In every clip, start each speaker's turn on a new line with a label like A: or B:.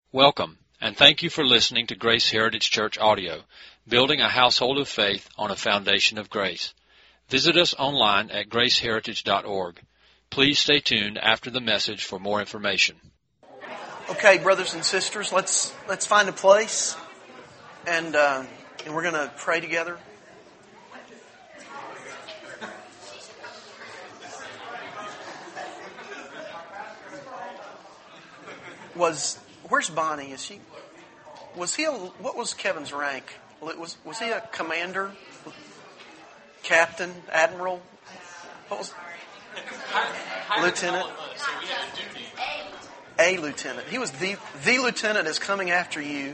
A: Welcome, and thank you for listening to Grace Heritage Church Audio, building a household of faith on a foundation of grace. Visit us online at graceheritage.org. Please stay tuned after the message for more information.
B: Okay, brothers and sisters, let's find a place, and we're going to pray together. Where's Bonnie? What was Kevin's rank? Was he a commander, captain, admiral? What was lieutenant? A lieutenant. He was the lieutenant is coming after you.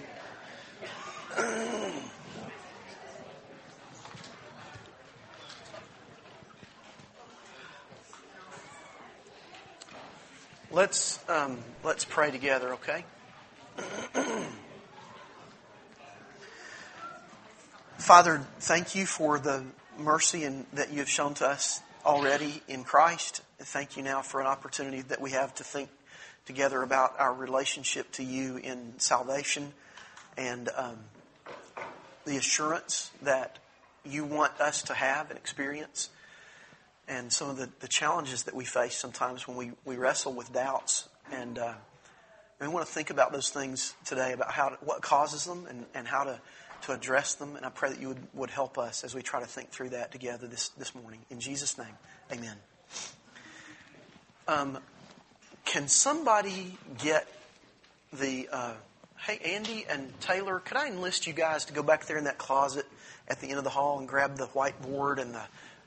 B: Let's pray together, okay? Father, thank you for the mercy that you have shown to us already in Christ. Thank you now for an opportunity that we have to think together about our relationship to you in salvation and the assurance that you want us to have and experience. And some of the challenges that we face sometimes when we wrestle with doubts. And we want to think about those things today, about what causes them and how to address them. And I pray that you would help us as we try to think through that together this morning. In Jesus' name, amen. Can somebody get the... hey, Andy and Taylor, could I enlist you guys to go back there in that closet at the end of the hall and grab the whiteboard and the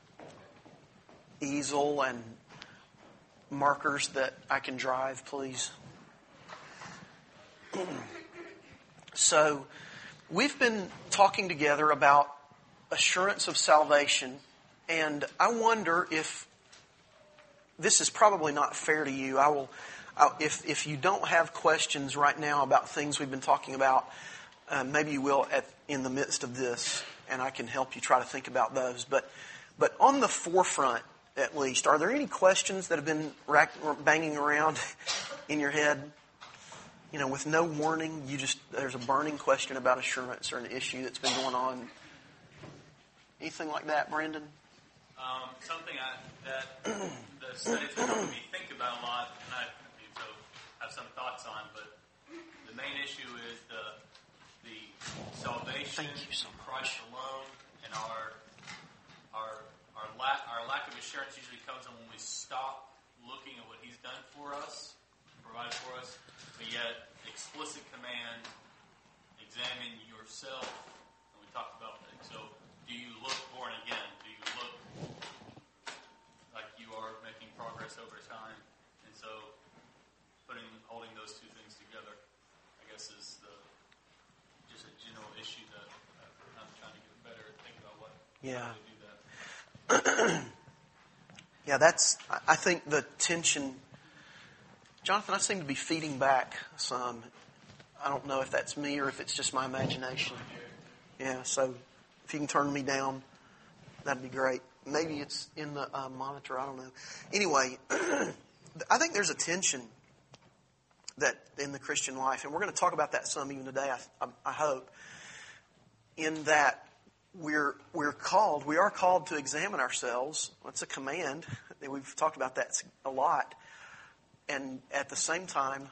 B: easel and markers that I can drive, please? So, we've been talking together about assurance of salvation, and I wonder if this is probably not fair to you. If you don't have questions right now about things we've been talking about, maybe you will in the midst of this, and I can help you try to think about those. But on the forefront, at least, are there any questions that have been banging around in your head? You know, with no warning, there's a burning question about assurance or an issue that's been going on. Anything like that, Brandon?
C: Something that the study's been helping me think about a lot, and I have some thoughts on, but the main issue is the salvation in Christ alone, and our lack of assurance usually comes when we stop looking at what He's done for us, provided for us, but yet explicit command, examine yourself, and we talked about that. So, do you look born again? Do you look like you are making progress over time? And so, holding those two things together, I guess, is just a general issue that I'm trying to get better at thinking about how to do that.
B: Yeah, I think the tension. Jonathan, I seem to be feeding back some. I don't know if that's me or if it's just my imagination. Yeah, so if you can turn me down, that'd be great. Maybe it's in the monitor. I don't know. Anyway, I think there's a tension that in the Christian life, and we're going to talk about that some even today, I hope, in that we are called to examine ourselves. It's a command. We've talked about that a lot. And at the same time,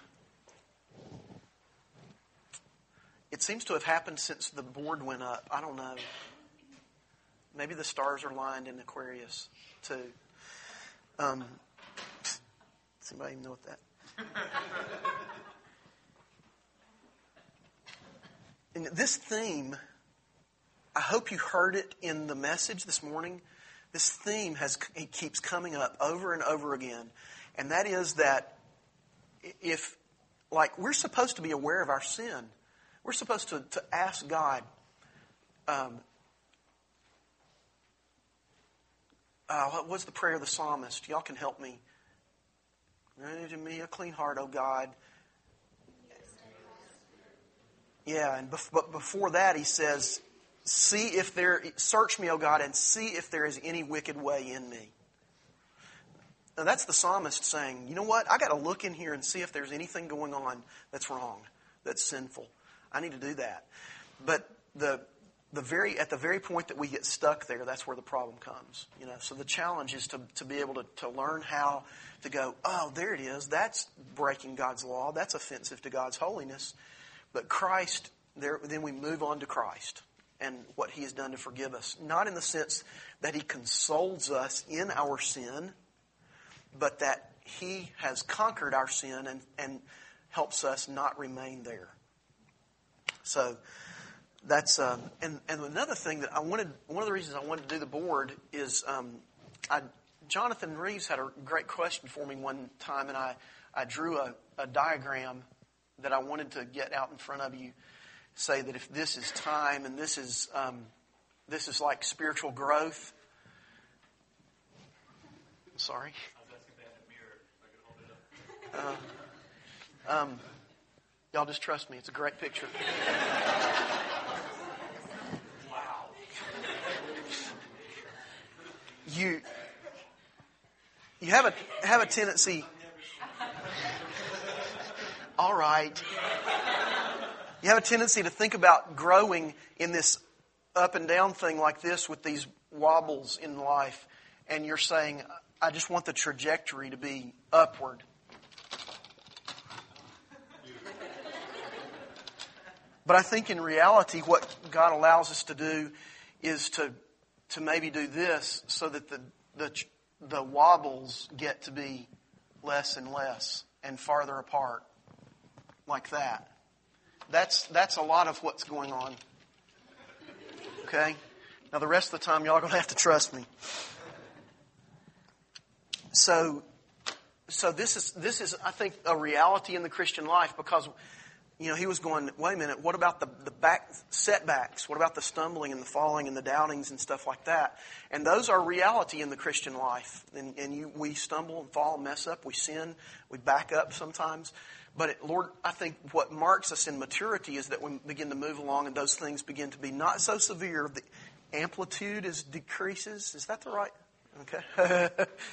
B: it seems to have happened since the board went up. I don't know. Maybe the stars are lined in Aquarius, too. Does anybody even know what that? And this theme, I hope you heard it in the message this morning. This theme it keeps coming up over and over again. And that is that we're supposed to be aware of our sin. We're supposed to ask God, what was the prayer of the psalmist? Y'all can help me. Renew me a clean heart, O God. Yeah, but before that he says, search me, O God, and see if there is any wicked way in me. Now that's the psalmist saying, you know what? I got to look in here and see if there's anything going on that's wrong, that's sinful. I need to do that. But at the very point that we get stuck there, that's where the problem comes. So the challenge is to be able to learn how to go, oh, there it is. That's breaking God's law. That's offensive to God's holiness. But Christ, then we move on to Christ and what He has done to forgive us. Not in the sense that He consoles us in our sin, but that He has conquered our sin and helps us not remain there. So that's and another thing that one of the reasons I wanted to do the board is Jonathan Reeves had a great question for me one time, and I drew a diagram that I wanted to get out in front of you. Say that if this is time and this is like spiritual growth. Sorry.
C: I was asking if they had a mirror, if I could hold it up.
B: Y'all just trust me. It's a great picture.
C: Wow.
B: You have a tendency. All right. You have a tendency to think about growing in this up and down thing like this with these wobbles in life, and you're saying, I just want the trajectory to be upward. But I think in reality what God allows us to do is to maybe do this so that the wobbles get to be less and less and farther apart. Like that. That's a lot of what's going on. Okay? Now the rest of the time y'all are going to have to trust me. So this is I think a reality in the Christian life, because he was going, wait a minute, what about the back setbacks? What about the stumbling and the falling and the doubtings and stuff like that? And those are reality in the Christian life. And we stumble and fall and mess up. We sin. We back up sometimes. But Lord, I think what marks us in maturity is that we begin to move along and those things begin to be not so severe. The amplitude decreases. Is that the right? Okay.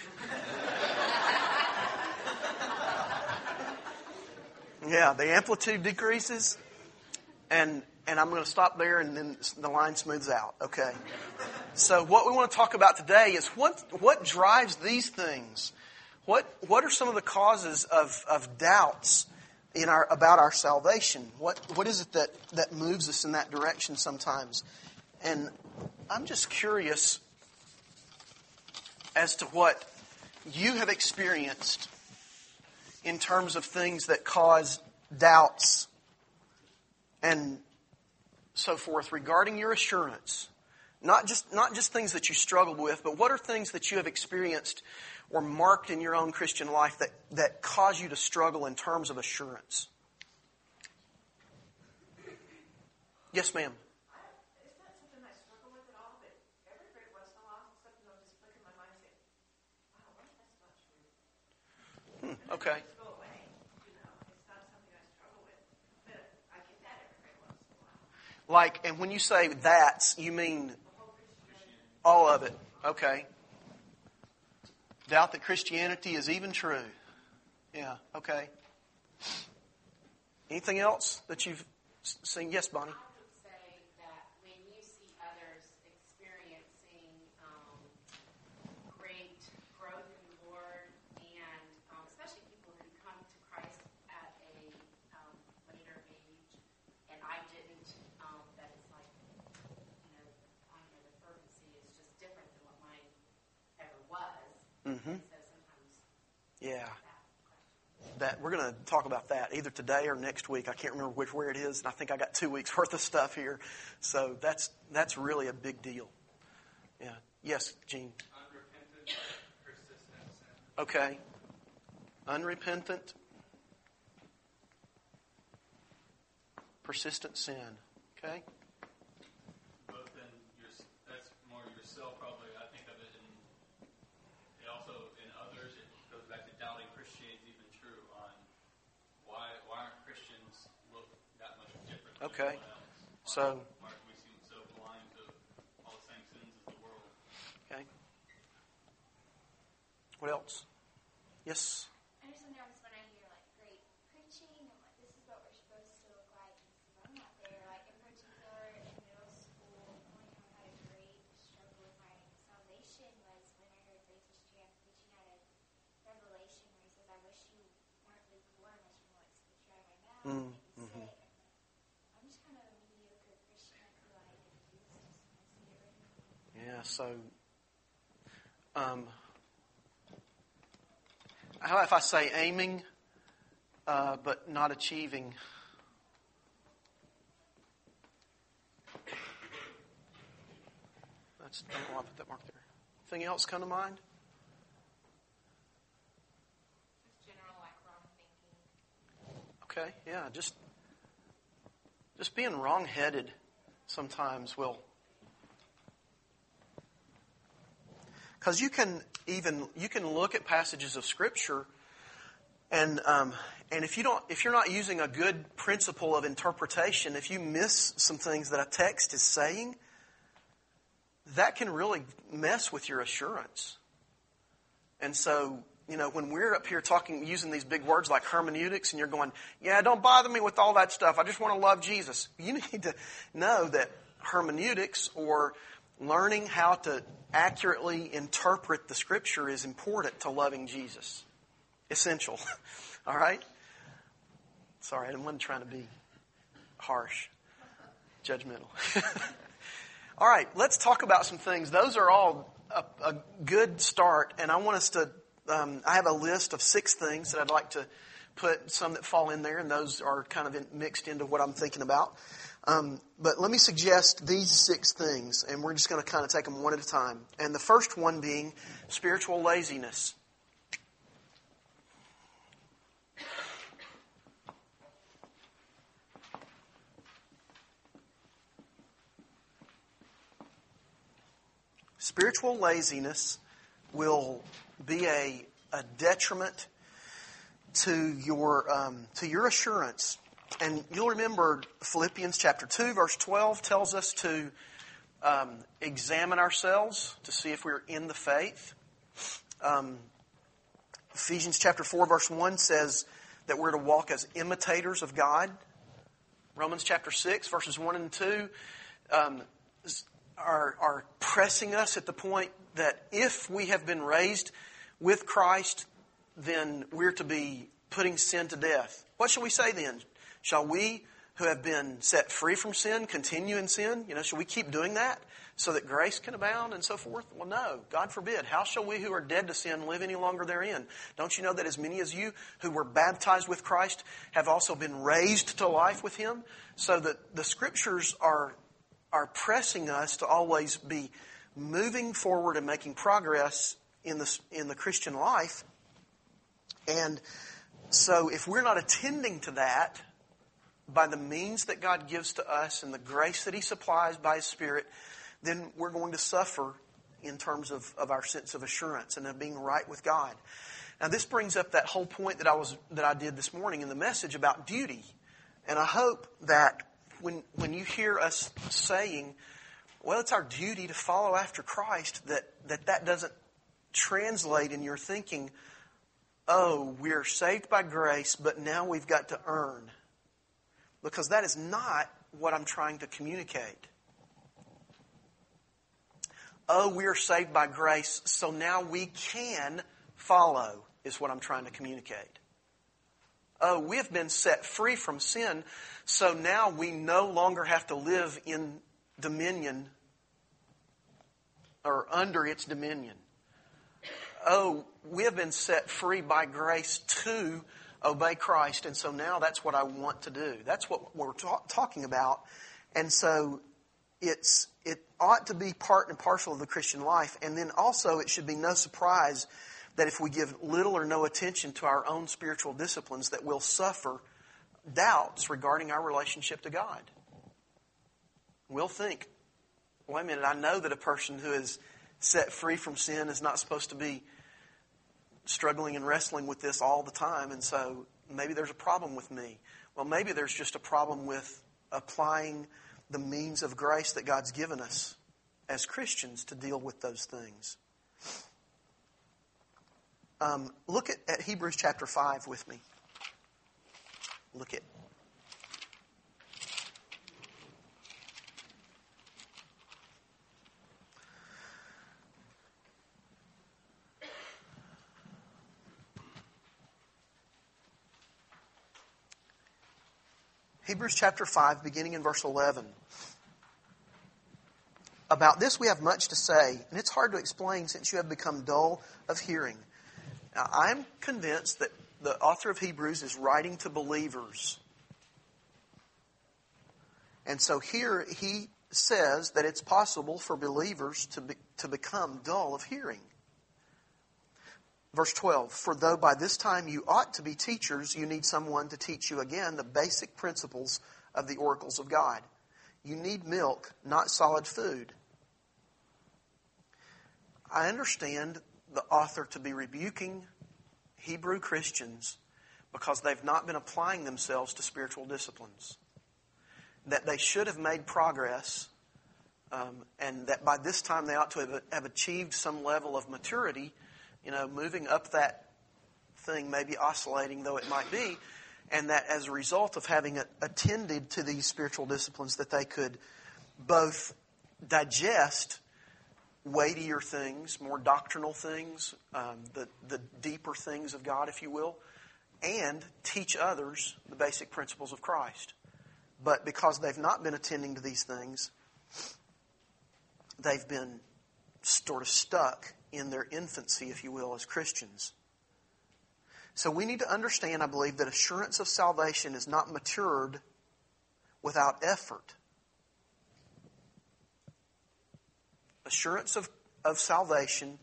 B: Yeah, the amplitude decreases, and I'm going to stop there, and then the line smooths out. Okay. So what we want to talk about today is what drives these things. What are some of the causes of doubts about our salvation? What is it that moves us in that direction sometimes? And I'm just curious as to what you have experienced in terms of things that cause doubts and so forth regarding your assurance. Not just things that you struggled with, but what are things that you have experienced or marked in your own Christian life that cause you to struggle in terms of assurance? Yes, ma'am.
D: It's not something I struggle with at all, but every great once in a while, something will just flick in my mind and say, wow, what if that's not true?
B: Okay.
D: Just go away. It's not something I struggle with, but I get that every great once in a while.
B: And when you say that's, you mean all of it. Okay. Doubt that Christianity is even true. Yeah, okay. Anything else that you've seen? Yes, Bonnie.
E: I would say that when you see others experiencing great growth in the Lord, and especially people who come to Christ at a later age, and I didn't, that it's like, the fervency is just different than what mine ever was.
B: Mm-hmm.
E: So sometimes,
B: Yeah. That we're going to talk about that either today or next week. I can't remember where it is, and I think I got 2 weeks worth of stuff here. So that's really a big deal. Yeah. Yes, Gene.
C: Unrepentant, persistent sin.
B: Okay. Unrepentant, persistent sin. Okay.
C: Both in that's more yourself probably. I think of it it also in others. It goes back to doubting Christianity is even true on why aren't Christians look that much different than
B: Okay.
C: everyone else?
B: So-
C: why do we seem so blind to all the same sins as the world?
B: Okay. What else? Yes.
F: I just nervous when I hear great preaching and this is what we're supposed to look
B: Mm-hmm.
E: I'm just kind of a mediocre Christian. I feel like I get used to it right now.
B: Yeah, so how if I say aiming, but not achieving? I don't know why I put that mark there. Anything else come to mind?
E: Just general, like, wrong thinking.
B: Okay, yeah, just being wrong-headed sometimes will. Because you can look at passages of Scripture, and if you're not using a good principle of interpretation, if you miss some things that a text is saying, that can really mess with your assurance. And so, when we're up here using these big words like hermeneutics, and you're going, yeah, don't bother me with all that stuff. I just want to love Jesus. You need to know that hermeneutics, or learning how to accurately interpret the Scripture, is important to loving Jesus. Essential. All right? Sorry, I wasn't trying to be harsh, judgmental. All right, let's talk about some things. Those are all a good start, and I want us to, I have a list of 6 things that I'd like to put, some that fall in there, and those are kind of mixed into what I'm thinking about. But let me suggest these 6 things, and we're just going to kind of take them one at a time. And the first one being spiritual laziness. Spiritual laziness will be a detriment to your assurance. And you'll remember Philippians chapter 2, verse 12 tells us to examine ourselves to see if we're in the faith. Ephesians chapter 4, verse 1 says that we're to walk as imitators of God. Romans chapter 6, verses 1 and 2 are pressing us at the point that if we have been raised with Christ, then we're to be putting sin to death. What shall we say then? Shall we who have been set free from sin continue in sin? Shall we keep doing that so that grace can abound and so forth? Well, no, God forbid. How shall we who are dead to sin live any longer therein? Don't you know that as many as you who were baptized with Christ have also been raised to life with Him? So that the Scriptures are pressing us to always be moving forward and making progress in the Christian life. And so if we're not attending to that by the means that God gives to us and the grace that He supplies by His Spirit, then we're going to suffer in terms of our sense of assurance and of being right with God. Now this brings up that whole point that I did this morning in the message about duty. And I hope that when you hear us saying, well, it's our duty to follow after Christ, that doesn't translate in your thinking, oh, we're saved by grace, but now we've got to earn. Because that is not what I'm trying to communicate. Oh, we are saved by grace, so now we can follow, is what I'm trying to communicate. Oh, we have been set free from sin, so now we no longer have to live in dominion or under its dominion. Oh, we have been set free by grace to obey Christ, and so now that's what I want to do. That's what we're talking about. And so it ought to be part and parcel of the Christian life. And then also it should be no surprise that if we give little or no attention to our own spiritual disciplines, that we'll suffer doubts regarding our relationship to God. We'll think, wait a minute, I know that a person who is set free from sin is not supposed to be struggling and wrestling with this all the time, and so maybe there's a problem with me. Well, maybe there's just a problem with applying the means of grace that God's given us as Christians to deal with those things. Look at Hebrews chapter 5 with me. Look at Hebrews chapter 5, beginning in verse 11. About this we have much to say, and it's hard to explain since you have become dull of hearing. Now, I'm convinced that the author of Hebrews is writing to believers. And so here he says that it's possible for believers to become dull of hearing. Verse 12, for though by this time you ought to be teachers, you need someone to teach you again the basic principles of the oracles of God. You need milk, not solid food. I understand the author to be rebuking Hebrew Christians because they've not been applying themselves to spiritual disciplines. That they should have made progress, and that by this time they ought to have achieved some level of maturity, moving up that thing, maybe oscillating though it might be, and that as a result of having attended to these spiritual disciplines that they could both digest weightier things, more doctrinal things, the deeper things of God, if you will, and teach others the basic principles of Christ. But because they've not been attending to these things, they've been sort of stuck in their infancy, if you will, as Christians. So we need to understand, I believe, that assurance of salvation is not matured without effort. Assurance of salvation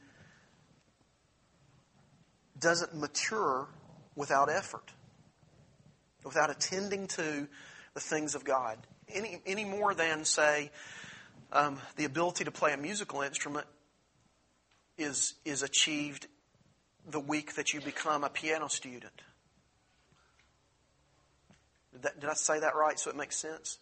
B: doesn't mature without effort, without attending to the things of God. Any more than, say, the ability to play a musical instrument is achieved the week that you become a piano student. Did I say that right so it makes sense?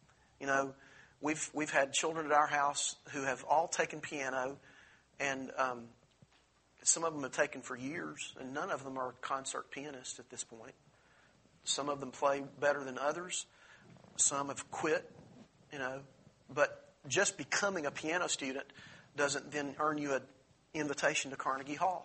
B: We've had children at our house who have all taken piano, and some of them have taken for years, and none of them are concert pianists at this point. Some of them play better than others. Some have quit, but just becoming a piano student doesn't then earn you an invitation to Carnegie Hall.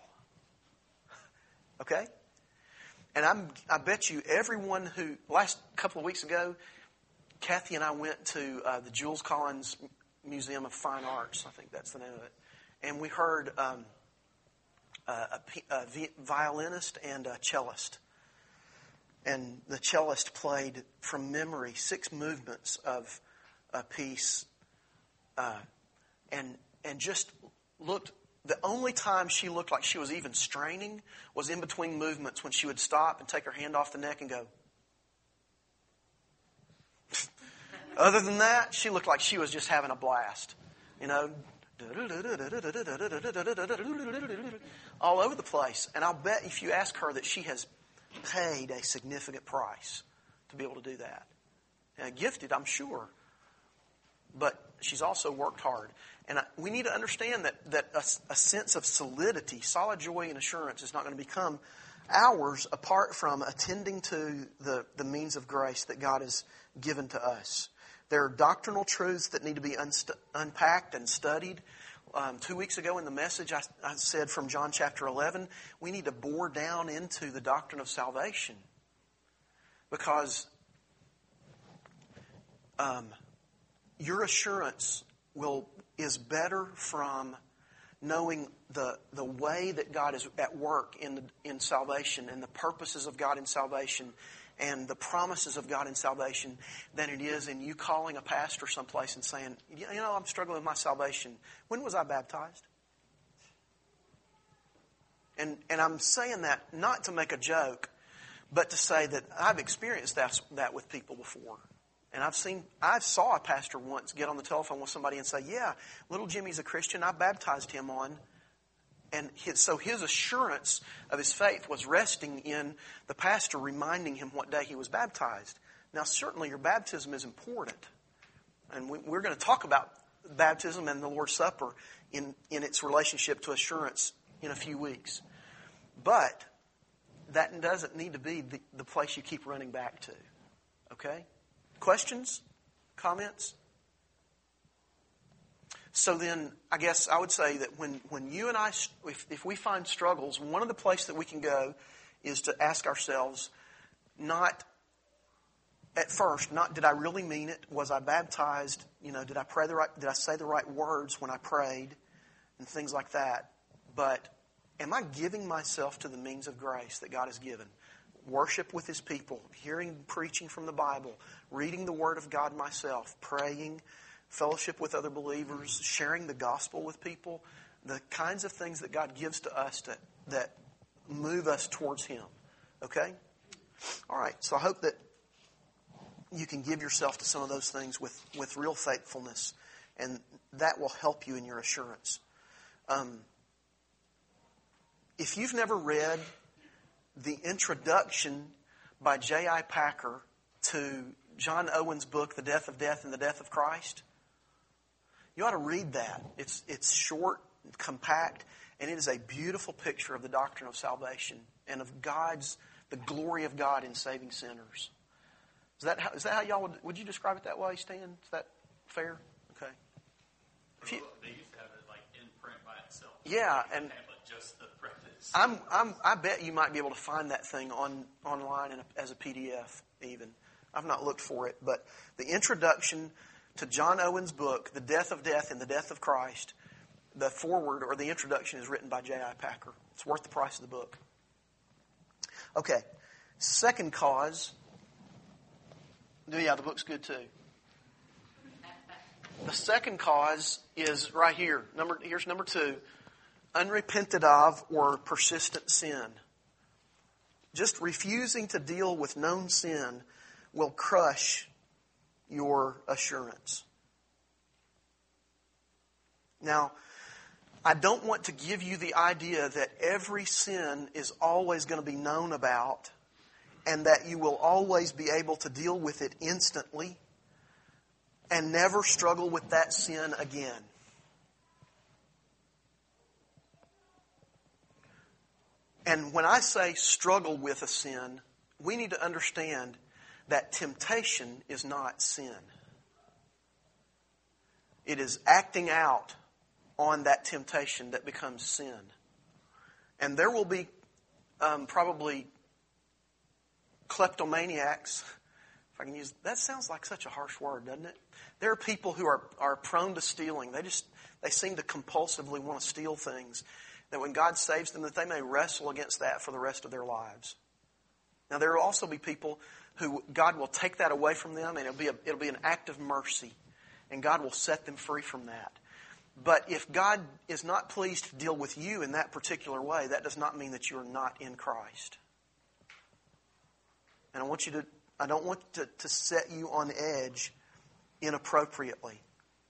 B: Okay? And I bet you everyone who, last couple of weeks ago, Kathy and I went to the Jules Collins Museum of Fine Arts. I think that's the name of it. And we heard a violinist and a cellist. And the cellist played from memory 6 movements of a piece, and just looked. The only time she looked like she was even straining was in between movements when she would stop and take her hand off the neck and go. Other than that, she looked like she was just having a blast, all over the place. And I'll bet if you ask her that she has paid a significant price to be able to do that. Gifted, I'm sure. But she's also worked hard. And we need to understand that a sense of solidity, solid joy and assurance is not going to become ours apart from attending to the means of grace that God has given to us. There are doctrinal truths that need to be unpacked and studied. 2 weeks ago in the message, I said from John chapter 11, we need to bore down into the doctrine of salvation. Because your assurance is better from knowing the way that God is at work in salvation and the purposes of God in salvation and the promises of God in salvation than it is in you calling a pastor someplace and saying, I'm struggling with my salvation. When was I baptized? And I'm saying that not to make a joke, but to say that I've experienced that with people before. And I saw a pastor once get on the telephone with somebody and say, yeah, little Jimmy's a Christian. I baptized him on. And so his assurance of his faith was resting in the pastor reminding him what day he was baptized. Now, certainly your baptism is important. And we're going to talk about baptism and the Lord's Supper in its relationship to assurance in a few weeks. But that doesn't need to be the place you keep running back to. Okay? Questions? Comments? So then, I guess I would say that when you and I, if we find struggles, one of the places that we can go is to ask ourselves, not at first, not did I really mean it? Was I baptized? Did I pray did I say the right words when I prayed? And things like that. But am I giving myself to the means of grace that God has given? Worship with His people, hearing preaching from the Bible, reading the Word of God myself, praying, fellowship with other believers, sharing the gospel with people, the kinds of things that God gives to us that move us towards Him. Okay? All right, so I hope that you can give yourself to some of those things with real faithfulness, and that will help you in your assurance. If you've never read the introduction by J.I. Packer to John Owen's book, The Death of Death and the Death of Christ, you ought to read that. It's short, compact, and it is a beautiful picture of the doctrine of salvation and of the glory of God in saving sinners. Is that how y'all would you describe it that way, Stan? Is that fair? Okay.
C: They used to have it like in print by itself.
B: Yeah, and
C: have just the preface.
B: I bet you might be able to find that thing online as a PDF even. I've not looked for it, but the introduction to John Owen's book, The Death of Death and the Death of Christ, the foreword or the introduction is written by J.I. Packer. It's worth the price of the book. Okay, second cause. Yeah, the book's good too. The second cause is right here. Here's number 2. Unrepented of or persistent sin. Just refusing to deal with known sin will crush your assurance. Now, I don't want to give you the idea that every sin is always going to be known about and that you will always be able to deal with it instantly and never struggle with that sin again. And when I say struggle with a sin, we need to understand that temptation is not sin. It is acting out on that temptation that becomes sin. And there will be probably kleptomaniacs, if I can use that. Sounds like such a harsh word, doesn't it? There are people who are prone to stealing. They seem to compulsively want to steal things. That when God saves them, that they may wrestle against that for the rest of their lives. Now there will also be people who God will take that away from them, and it'll be an act of mercy, and God will set them free from that. But if God is not pleased to deal with you in that particular way, that does not mean that you are not in Christ. And I don't want to set you on edge inappropriately.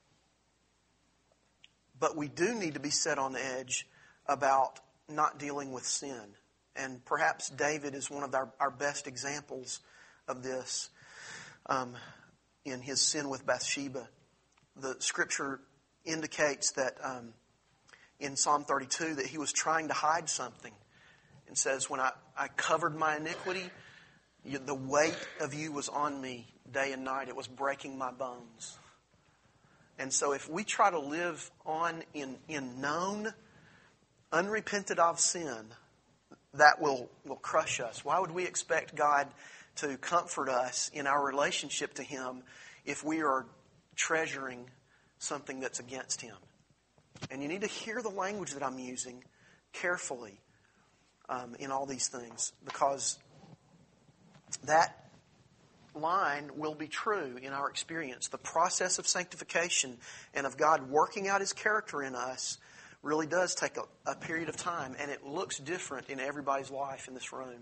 B: But we do need to be set on edge about not dealing with sin. And perhaps David is one of our best examples of this in his sin with Bathsheba. The Scripture indicates that in Psalm 32 that he was trying to hide something. And says, when I covered my iniquity, the weight of you was on me day and night. It was breaking my bones. And so if we try to live on in known, unrepented of sin, that will crush us. Why would we expect God to comfort us in our relationship to Him if we are treasuring something that's against Him? And you need to hear the language that I'm using carefully in all these things, because that line will be true in our experience. The process of sanctification and of God working out His character in us really does take a period of time, and it looks different in everybody's life in this room.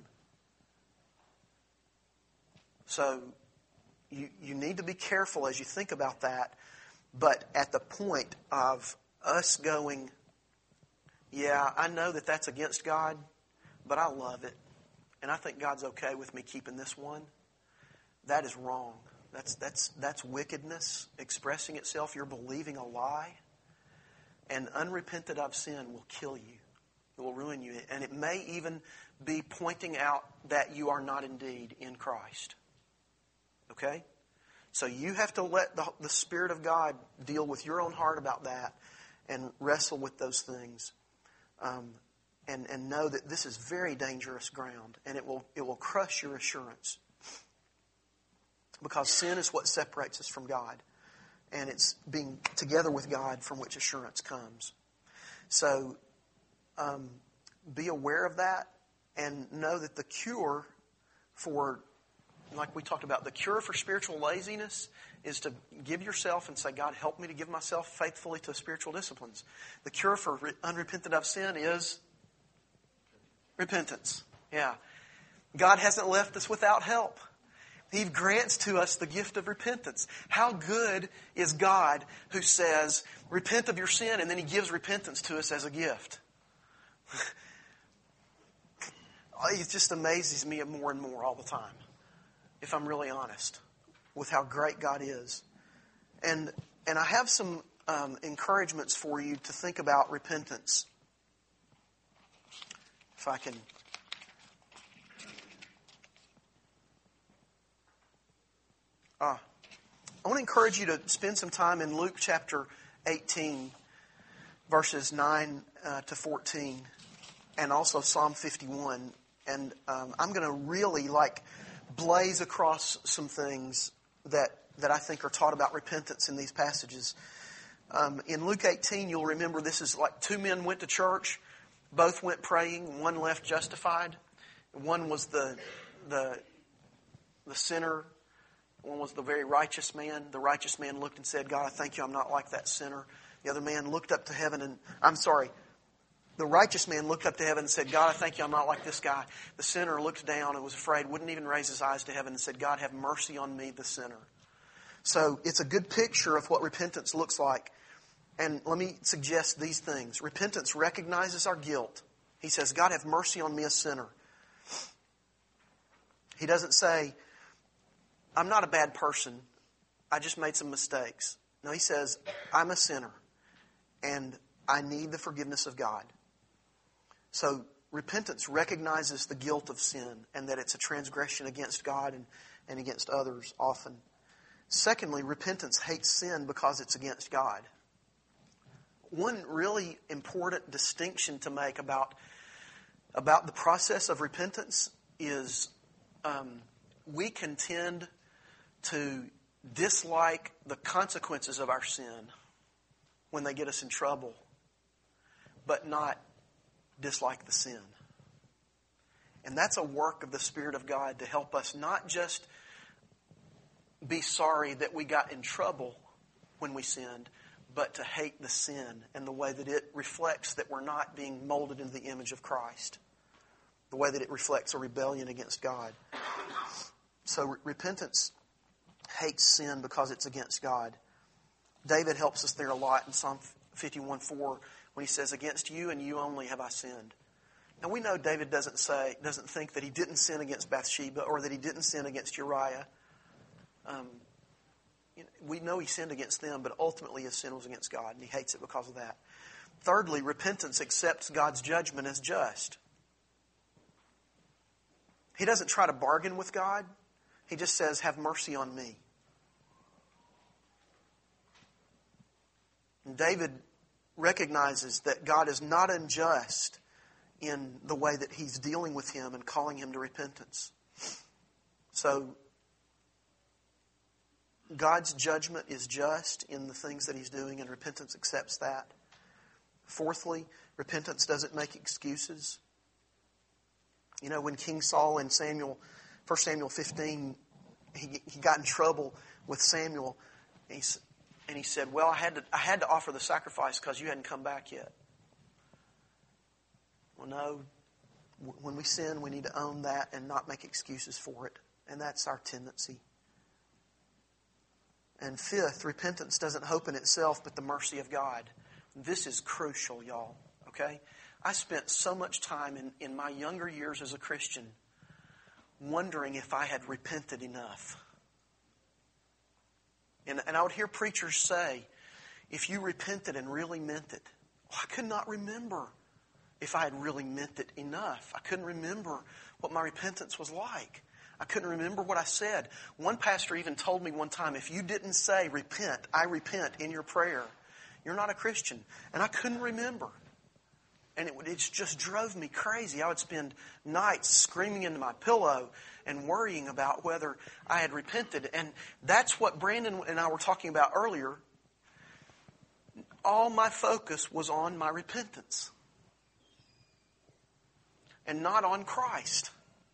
B: So you need to be careful as you think about that, but at the point of us going, yeah, I know that that's against God, but I love it, and I think God's okay with me keeping this one, that is wrong. That's wickedness expressing itself. You're believing a lie. And unrepented of sin will kill you. It will ruin you. And it may even be pointing out that you are not indeed in Christ. Okay? So you have to let the Spirit of God deal with your own heart about that and wrestle with those things. And know that this is very dangerous ground. And it will crush your assurance. Because sin is what separates us from God. And it's being together with God from which assurance comes. So be aware of that and know that the cure for, like we talked about, the cure for spiritual laziness is to give yourself and say, God, help me to give myself faithfully to spiritual disciplines. The cure for unrepentant of sin is repentance. Yeah. God hasn't left us without help. He grants to us the gift of repentance. How good is God who says, repent of your sin, and then He gives repentance to us as a gift? It just amazes me more and more all the time, if I'm really honest, with how great God is. And I have some encouragements for you to think about repentance. If I can... I want to encourage you to spend some time in Luke chapter 18, verses 9 to 14, and also Psalm 51. And I'm going to really blaze across some things that I think are taught about repentance in these passages. In Luke 18, you'll remember this is like two men went to church. Both went praying. One left justified. One was the sinner. One was the very righteous man. The righteous man looked and said, God, I thank you I'm not like that sinner. The other man looked up to heaven and, the righteous man looked up to heaven and said, God, I thank you I'm not like this guy. The sinner looked down and was afraid, wouldn't even raise his eyes to heaven and said, God, have mercy on me, the sinner. So it's a good picture of what repentance looks like. And let me suggest these things. Repentance recognizes our guilt. He says, God, have mercy on me, a sinner. He doesn't say, I'm not a bad person. I just made some mistakes. No, he says, I'm a sinner and I need the forgiveness of God. So repentance recognizes the guilt of sin and that it's a transgression against God and against others often. Secondly, repentance hates sin because it's against God. One really important distinction to make about the process of repentance is we can tend to dislike the consequences of our sin when they get us in trouble, but not dislike the sin. And that's a work of the Spirit of God to help us not just be sorry that we got in trouble when we sinned, but to hate the sin and the way that it reflects that we're not being molded into the image of Christ, the way that it reflects a rebellion against God. So repentance hates sin because it's against God. David helps us there a lot in Psalm 51:4 when he says, against you and you only have I sinned. Now we know David doesn't think that he didn't sin against Bathsheba or that he didn't sin against Uriah. We know he sinned against them, but ultimately his sin was against God, and he hates it because of that. Thirdly, repentance accepts God's judgment as just. He doesn't try to bargain with God. He just says, have mercy on me. And David recognizes that God is not unjust in the way that he's dealing with him and calling him to repentance. So, God's judgment is just in the things that he's doing, and repentance accepts that. Fourthly, repentance doesn't make excuses. You know, when King Saul in 1 Samuel 15, he got in trouble with Samuel, and he said, well, I had to offer the sacrifice because you hadn't come back yet. Well, no. When we sin, we need to own that and not make excuses for it. And that's our tendency. And fifth, repentance doesn't hope in itself, but the mercy of God. This is crucial, y'all. Okay? I spent so much time in my younger years as a Christian wondering if I had repented enough. And I would hear preachers say, if you repented and really meant it. Well, I could not remember if I had really meant it enough. I couldn't remember what my repentance was like. I couldn't remember what I said. One pastor even told me one time, if you didn't say, repent, I repent in your prayer, you're not a Christian. And I couldn't remember. And it just drove me crazy. I would spend nights screaming into my pillow and worrying about whether I had repented. And that's what Brandon and I were talking about earlier. All my focus was on my repentance and not on Christ.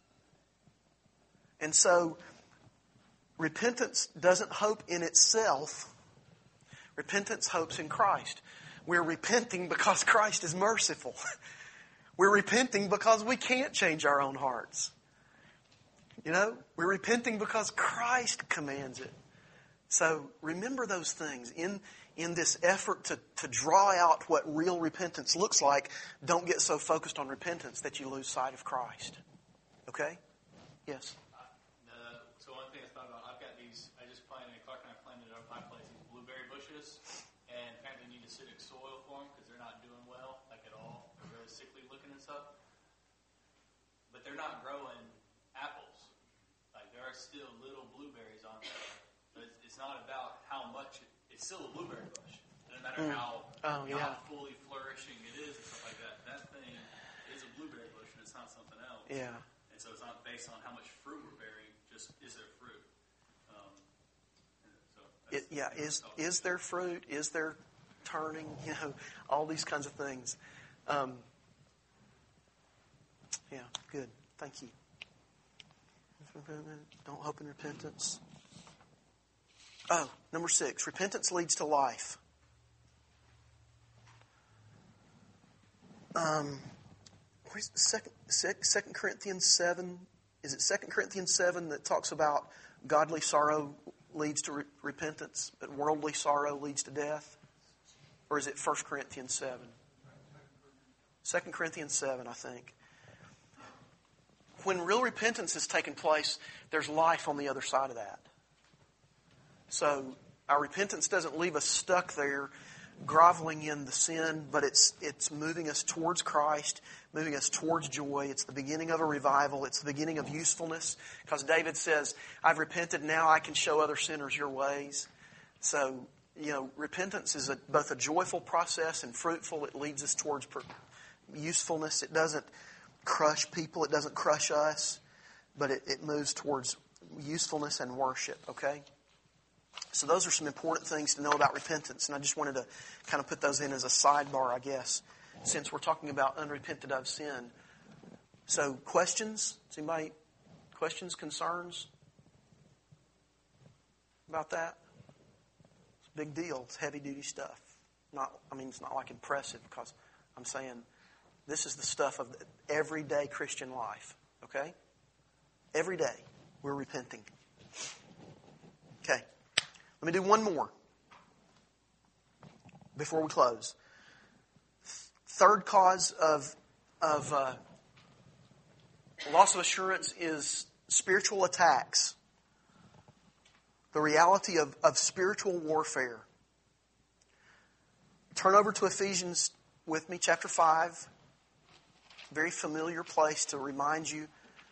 B: And so, repentance doesn't hope in itself. Repentance hopes in Christ. We're repenting because Christ is merciful. We're repenting because we can't change our own hearts. You know, we're repenting because Christ commands it. So remember those things. In this effort to draw out what real repentance looks like, don't get so focused on repentance that you lose sight of Christ. Okay? Yes?
C: So one thing I thought about, I just planted, Clark and I planted up my place, these blueberry bushes, and apparently need acidic soil for them because they're not doing well, like at all. They're really sickly looking and stuff. But they're not growing apples. Like there are still little blueberries on there. But it's not about how much, it's still a blueberry bush. No matter how fully flourishing it is and stuff like that. That thing is a blueberry bush and it's not something else.
B: Yeah.
C: And so it's not based on how much fruit we're bearing, just is there fruit?
B: Is there fruit? Is there turning? You know, all these kinds of things. Good. Thank you. Don't hope in repentance. Oh, number 6. Repentance leads to life. Where's 2 Corinthians 7? Is it 2 Corinthians 7 that talks about godly sorrow leads to repentance, but worldly sorrow leads to death? Or is it 1 Corinthians 7? 2 Corinthians 7, I think. When real repentance has taken place, there's life on the other side of that. So our repentance doesn't leave us stuck there groveling in the sin, but it's moving us towards Christ, moving us towards joy. It's the beginning of a revival. It's the beginning of usefulness. Because David says, I've repented, now I can show other sinners your ways. So, repentance is both a joyful process and fruitful. It leads us towards usefulness. It doesn't crush people. It doesn't crush us. But it moves towards usefulness and worship, okay? So those are some important things to know about repentance. And I just wanted to kind of put those in as a sidebar, I guess, since we're talking about unrepented of sin. So questions? Does anybody, questions, concerns about that? It's a big deal. It's heavy-duty stuff. It's not like impressive because I'm saying this is the stuff of everyday Christian life. Okay? Every day we're repenting. Okay. Let me do one more before we close. Third cause of loss of assurance is spiritual attacks. The reality of spiritual warfare. Turn over to Ephesians with me, chapter 5. Very familiar place to remind you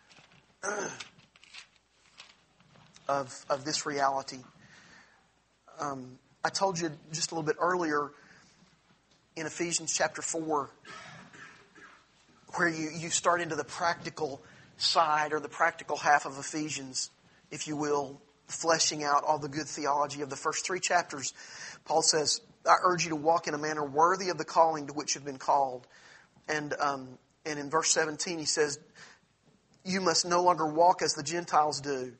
B: of this reality. I told you just a little bit earlier in Ephesians chapter 4 where you start into the practical side or the practical half of Ephesians, if you will, fleshing out all the good theology of the first 3 chapters. Paul says, I urge you to walk in a manner worthy of the calling to which you've been called. And in verse 17 he says, you must no longer walk as the Gentiles do.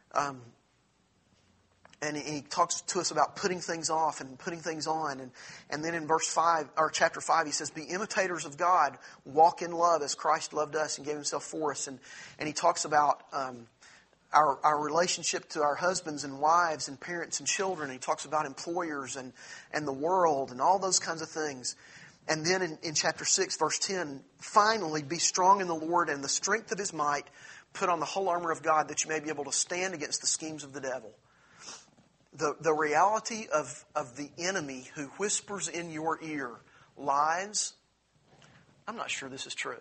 B: And he talks to us about putting things off and putting things on. And then in verse 5, or chapter 5, he says, be imitators of God, walk in love as Christ loved us and gave himself for us. And he talks about our relationship to our husbands and wives and parents and children. He talks about employers and the world and all those kinds of things. And then in chapter 6, verse 10, finally, be strong in the Lord and the strength of his might. Put on the whole armor of God that you may be able to stand against the schemes of the devil. The reality of the enemy who whispers in your ear lies. I'm not sure this is true.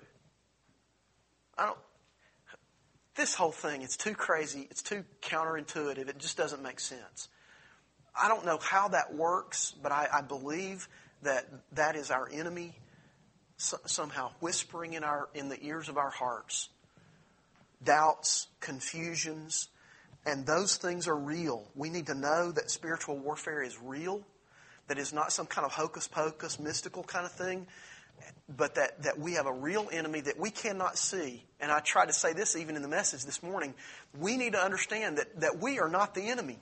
B: This whole thing, it's too crazy. It's too counterintuitive. It just doesn't make sense. I don't know how that works, but I believe that is our enemy somehow whispering in the ears of our hearts. Doubts, confusions, and those things are real. We need to know that spiritual warfare is real, that it's not some kind of hocus-pocus, mystical kind of thing, but that we have a real enemy that we cannot see. And I tried to say this even in the message this morning. We need to understand that we are not the enemy.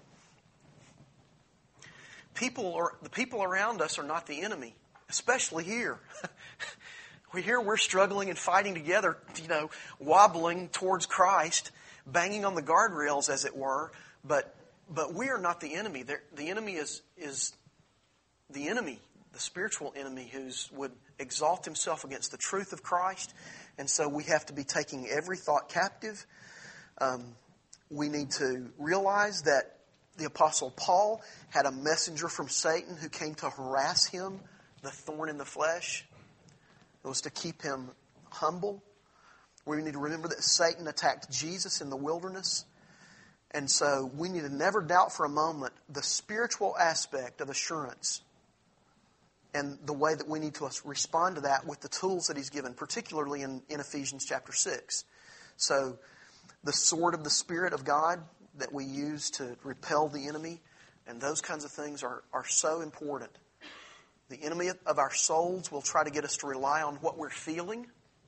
B: The people around us are not the enemy, especially here. We're struggling and fighting together, wobbling towards Christ, banging on the guardrails, as it were. But we are not the enemy. The enemy is the enemy, the spiritual enemy, who would exalt himself against the truth of Christ. And so we have to be taking every thought captive. We need to realize that the Apostle Paul had a messenger from Satan who came to harass him, the thorn in the flesh. It was to keep him humble. We need to remember that Satan attacked Jesus in the wilderness. And so we need to never doubt for a moment the spiritual aspect of assurance and the way that we need to respond to that with the tools that he's given, particularly in Ephesians chapter 6. So the sword of the Spirit of God that we use to repel the enemy, and those kinds of things are so important. The enemy of our souls will try to get us to rely on what we're feeling.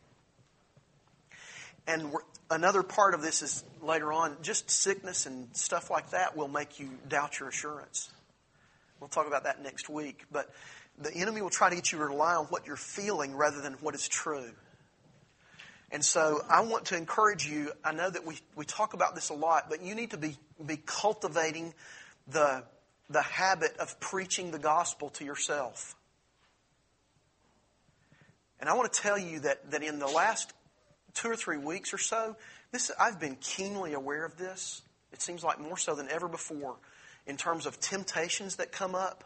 B: And another part of this is later on, just sickness and stuff like that will make you doubt your assurance. We'll talk about that next week. But the enemy will try to get you to rely on what you're feeling rather than what is true. And so I want to encourage you. I know that we talk about this a lot, but you need to be cultivating the habit of preaching the gospel to yourself. And I want to tell you that in the last 2 or 3 weeks or so, I've been keenly aware of this. It seems like more so than ever before in terms of temptations that come up.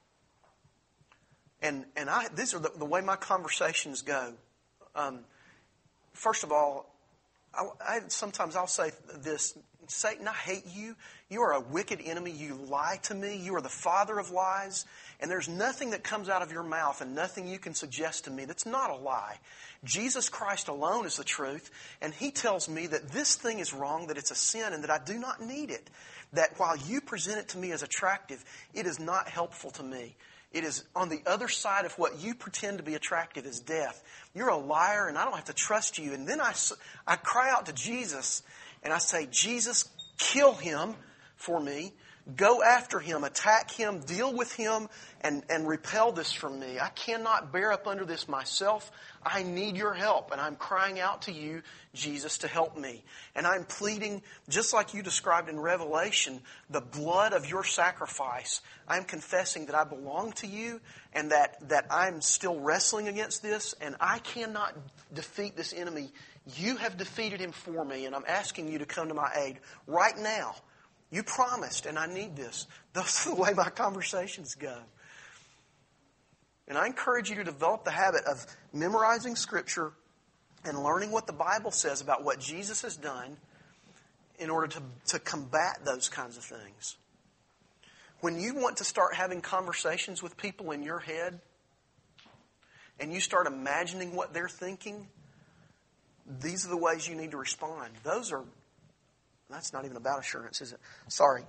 B: And these are the way my conversations go. First of all, sometimes I'll say this: Satan, I hate you. You are a wicked enemy. You lie to me. You are the father of lies. And there's nothing that comes out of your mouth and nothing you can suggest to me that's not a lie. Jesus Christ alone is the truth. And He tells me that this thing is wrong, that it's a sin, and that I do not need it. That while you present it to me as attractive, it is not helpful to me. It is on the other side of what you pretend to be attractive is death. You're a liar and I don't have to trust you. And then I cry out to Jesus and I say, Jesus, kill him for me. Go after him, attack him, deal with him, and repel this from me. I cannot bear up under this myself. I need your help. And I'm crying out to you, Jesus, to help me. And I'm pleading, just like you described in Revelation, the blood of your sacrifice. I'm confessing that I belong to you and that I'm still wrestling against this. And I cannot defeat this enemy. You have defeated him for me. And I'm asking you to come to my aid right now. You promised, and I need this. That's the way my conversations go. And I encourage you to develop the habit of memorizing Scripture and learning what the Bible says about what Jesus has done in order to combat those kinds of things. When you want to start having conversations with people in your head and you start imagining what they're thinking, these are the ways you need to respond. That's not even about assurance, is it? Sorry.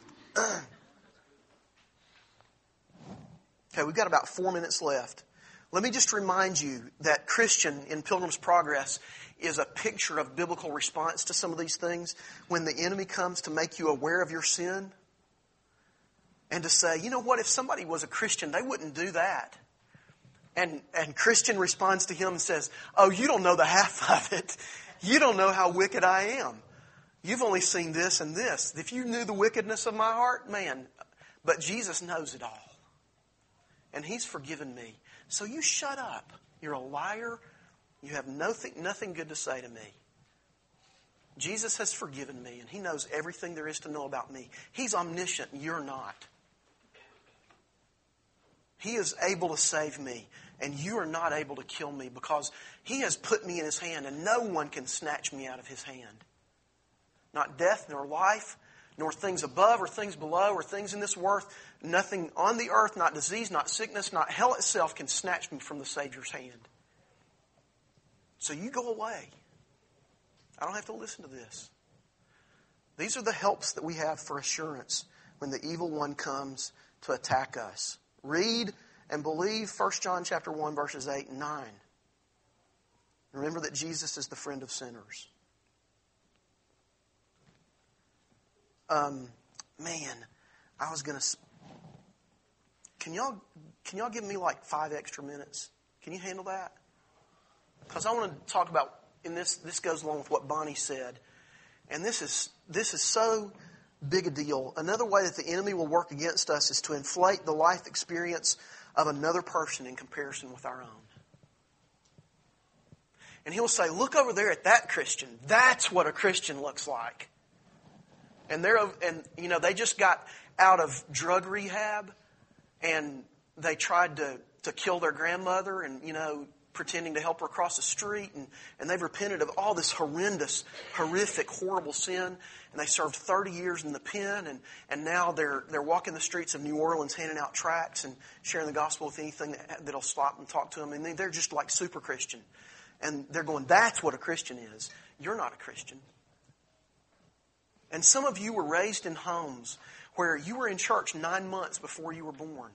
B: Okay, we've got about 4 minutes left. Let me just remind you that Christian in Pilgrim's Progress is a picture of biblical response to some of these things. When the enemy comes to make you aware of your sin and to say, you know what, if somebody was a Christian, they wouldn't do that. And Christian responds to him and says, oh, you don't know the half of it. You don't know how wicked I am. You've only seen this and this. If you knew the wickedness of my heart, man. But Jesus knows it all. And He's forgiven me. So you shut up. You're a liar. You have nothing good to say to me. Jesus has forgiven me, and He knows everything there is to know about me. He's omniscient, and you're not. He is able to save me, and you are not able to kill me because He has put me in His hand, and no one can snatch me out of His hand. Not death, nor life, nor things above or things below or things in this world. Nothing on the earth, not disease, not sickness, not hell itself can snatch me from the Savior's hand. So you go away. I don't have to listen to this. These are the helps that we have for assurance when the evil one comes to attack us. Read and believe 1 John chapter 1, verses 8 and 9. Remember that Jesus is the friend of sinners. I was going to... Can y'all give me like 5 extra minutes? Can you handle that? Because I want to talk about, and this goes along with what Bonnie said, and this is so big a deal. Another way that the enemy will work against us is to inflate the life experience of another person in comparison with our own. And he'll say, look over there at that Christian. That's what a Christian looks like. And they just got out of drug rehab, and they tried to kill their grandmother, and pretending to help her across the street, and they've repented of all this horrendous, horrific, horrible sin, and they served 30 years in the pen, and now they're walking the streets of New Orleans handing out tracts and sharing the gospel with anything that'll stop and talk to them, and they're just like super Christian. And they're going, that's what a Christian is. You're not a Christian. And some of you were raised in homes where you were in church 9 months before you were born.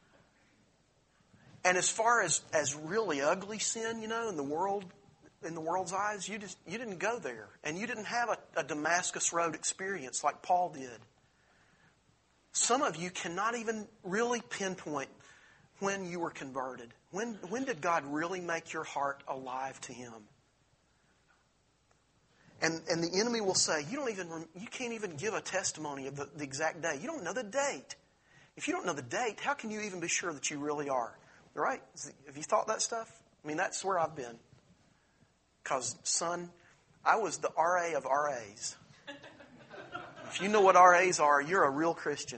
B: And as far as really ugly sin, in the world's eyes, you didn't go there. And you didn't have a Damascus Road experience like Paul did. Some of you cannot even really pinpoint when you were converted. When did God really make your heart alive to Him? And the enemy will say, you can't even give a testimony of the exact day. You don't know the date. If you don't know the date, how can you even be sure that you really are? Right? Have you thought that stuff? I mean, that's where I've been. Because, son, I was the RA of RAs. If you know what RAs are, you're a real Christian.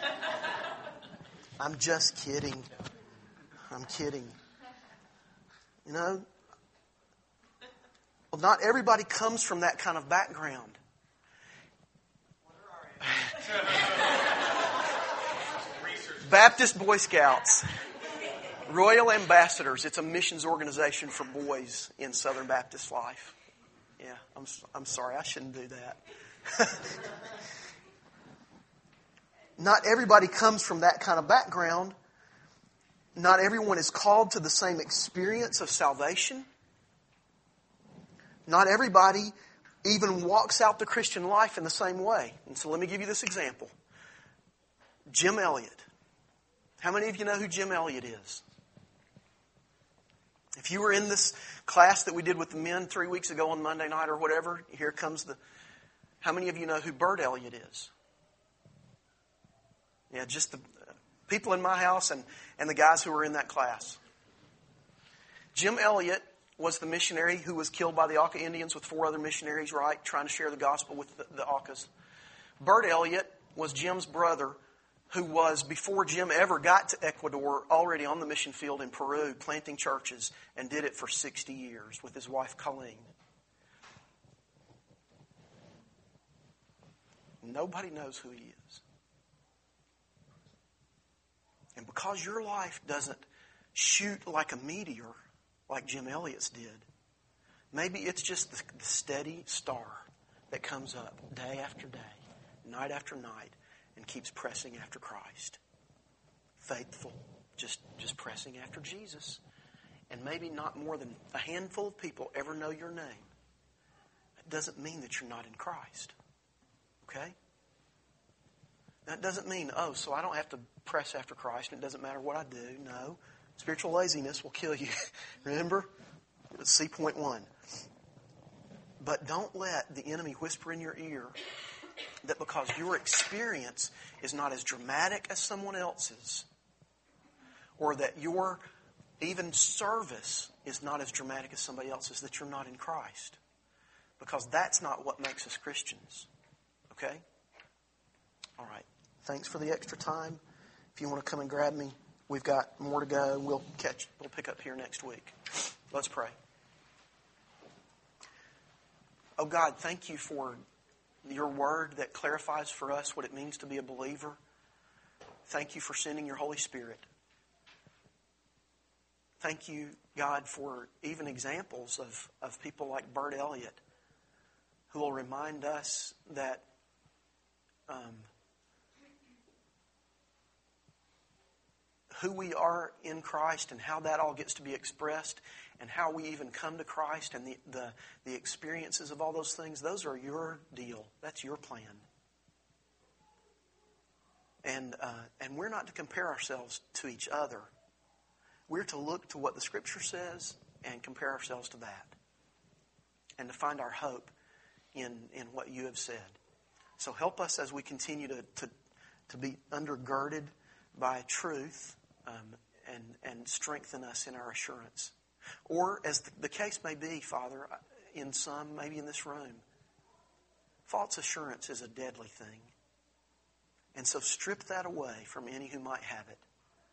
B: I'm just kidding. I'm kidding. Well, not everybody comes from that kind of background. Baptist Boy Scouts. Royal Ambassadors. It's a missions organization for boys in Southern Baptist life. Yeah, I'm sorry. I shouldn't do that. Not everybody comes from that kind of background. Not everyone is called to the same experience of salvation. Not everybody even walks out the Christian life in the same way. And so let me give you this example. Jim Elliot. How many of you know who Jim Elliot is? If you were in this class that we did with the men 3 weeks ago on Monday night or whatever, here comes how many of you know who Bert Elliott is? Yeah, just the people in my house and the guys who were in that class. Jim Elliot was the missionary who was killed by the Auca Indians with 4 other missionaries, right, trying to share the gospel with the Aucas. Bert Elliott was Jim's brother, who was, before Jim ever got to Ecuador, already on the mission field in Peru, planting churches, and did it for 60 years with his wife Colleen. Nobody knows who he is. And because your life doesn't shoot like a meteor, like Jim Elliott's did, maybe it's just the steady star that comes up day after day, night after night, and keeps pressing after Christ. Faithful, just pressing after Jesus. And maybe not more than a handful of people ever know your name. That doesn't mean that you're not in Christ. Okay? That doesn't mean, so I don't have to press after Christ and it doesn't matter what I do. No. Spiritual laziness will kill you. Remember? See point 1. But don't let the enemy whisper in your ear that because your experience is not as dramatic as someone else's, or that your even service is not as dramatic as somebody else's, that you're not in Christ. Because that's not what makes us Christians. Okay? All right. Thanks for the extra time. If you want to come and grab me, we've got more to go. We'll pick up here next week. Let's pray. Oh God, thank you for your word that clarifies for us what it means to be a believer. Thank you for sending your Holy Spirit. Thank you, God, for even examples of people like Bert Elliott, who will remind us that who we are in Christ and how that all gets to be expressed and how we even come to Christ and the experiences of all those things, those are your deal. That's your plan. And we're not to compare ourselves to each other. We're to look to what the Scripture says and compare ourselves to that. And to find our hope in what you have said. So help us as we continue to be undergirded by truth, and strengthen us in our assurance. Or, as the case may be, Father, in some, maybe in this room, false assurance is a deadly thing. And so strip that away from any who might have it.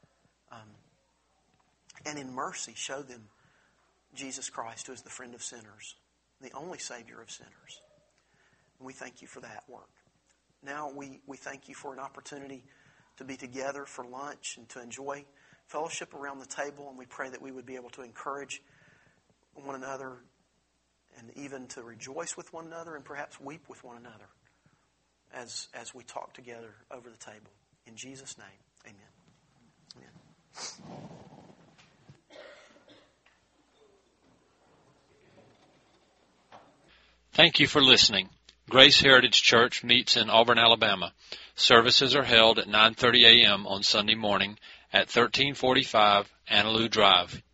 B: And in mercy, show them Jesus Christ, who is the friend of sinners, the only Savior of sinners. And we thank you for that work. Now we thank you for an opportunity to be together for lunch and to enjoy fellowship around the table. And we pray that we would be able to encourage one another and even to rejoice with one another and perhaps weep with one another as we talk together over the table. In Jesus' name, amen. Amen.
A: Thank you for listening. Grace Heritage Church meets in Auburn, Alabama. Services are held at 9:30 a.m. on Sunday morning at 1345 Annaloo Drive.